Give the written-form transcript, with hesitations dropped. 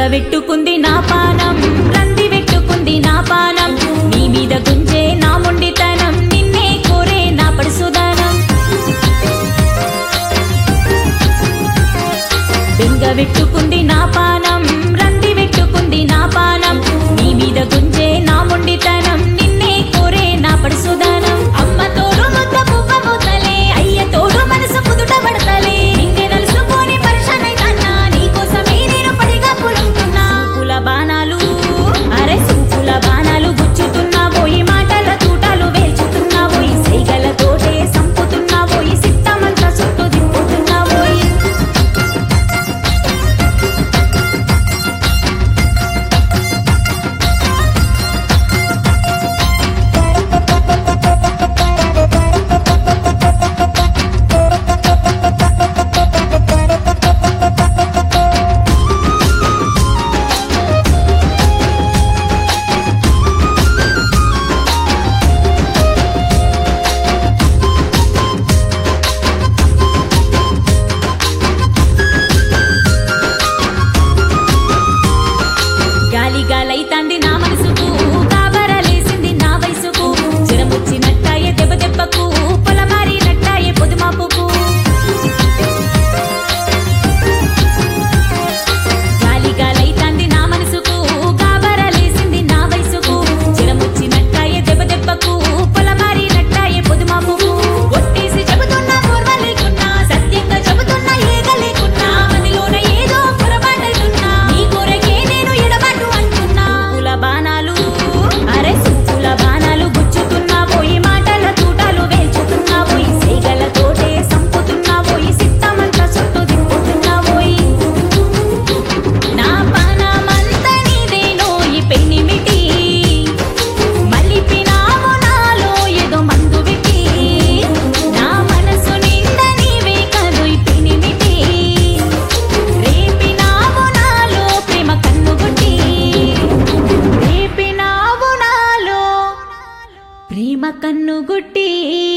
వెట్టుకుంది నా పానం రంది వెట్టుకుంది నా పానం నీ మీద గుంజే నా మొండితనం నిన్నే కోరే నా పడుసుదానం బెంగ వెట్టుకుంది నా పానం రంది వెట్టుకుంది నా పానం నీ మీద గుంజే నా మొండితనం నిన్నే కోరే నా పడుసుదానం అమ్మ తోడు ముద్ద పువ్వ ముద్దలే అయ్య తోడు మనసు కుదుట పడతలే నిన్నే నలుసుకొని పరిశానైతన్నా నీకోసమే నేను పడిగా పులుంటున్నా పూల బాణాలు అరే సూపుల బాణాలు గుచ్చుతున్నావోయి మాటల తూటాలు వేల్చుతున్నావోయి సైగలతోటే సంపుతున్నావోయి సిత్తమంతా చుట్టూ దిప్పుతున్నావోయి గాలి గాలైతాంది నా మనసుకు కాబరలేసింది నా వయసుకు జ్వరమొచ్చినట్టాయే దెబ్బ దెబ్బకు పొలమారినట్టాయే పొదుమాపుకు గాలి గాలైతాంది నా మనసుకు కాబరలేసింది నా వయసుకు జ్వరమొచ్చినట్టాయే దెబ్బ దెబ్బకు పొలమారినట్టాయే పొదుమాపుకు ఒట్టేసి చెబుతున్నా పూర్వలేకున్నా సత్యంగా చెబుతున్నా ఏగలేకున్నా మదిలోన ఏదో పొరపాటైతున్నా నీ కొరకే నేను ఎడబాటు అంటున్నా పూల బాణాలు అరే సూపుల బాణాలు గుచ్చుతున్నావోయి మాటల తూటాలు వేల్చుతున్నావోయి సైగలతోటే సంపుతున్నావోయి సిత్తమంతా చుట్టూ దిప్పుతున్నావోయి నా పానమంతా నీదేనోయి పెన్నిమిటి మలిపినావు నాలో ఏదో మందు విటి నా మనసు నిండా నీవే కదోయ్ పెన్నిమిటి రేపినావు నాలో ప్రేమ కన్నుగుట్టి రేపినావు నాలో ప్రేమ కన్నుగుట్టి